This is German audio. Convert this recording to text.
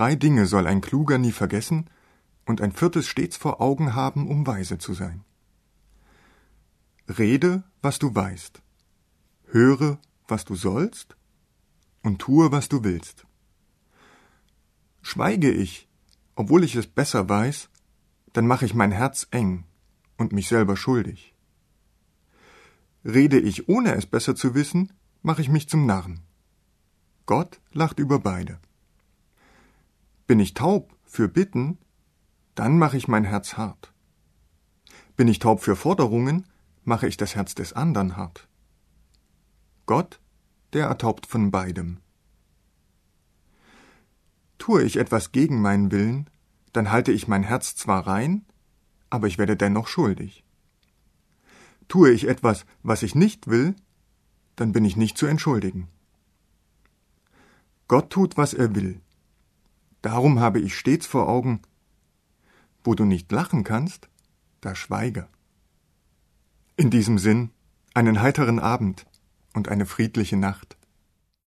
3 Dinge soll ein Kluger nie vergessen und ein 4. stets vor Augen haben, um weise zu sein. Rede, was du weißt. Höre, was du sollst und tue, was du willst. Schweige ich, obwohl ich es besser weiß, dann mache ich mein Herz eng und mich selber schuldig. Rede ich, ohne es besser zu wissen, mache ich mich zum Narren. Gott lacht über beide. Bin ich taub für Bitten, dann mache ich mein Herz hart. Bin ich taub für Forderungen, mache ich das Herz des anderen hart. Gott, der ertaubt von beidem. Tue ich etwas gegen meinen Willen, dann halte ich mein Herz zwar rein, aber ich werde dennoch schuldig. Tue ich etwas, was ich nicht will, dann bin ich nicht zu entschuldigen. Gott tut, was er will. Darum habe ich stets vor Augen, wo du nicht lachen kannst, da schweige. In diesem Sinn, einen heiteren Abend und eine friedliche Nacht.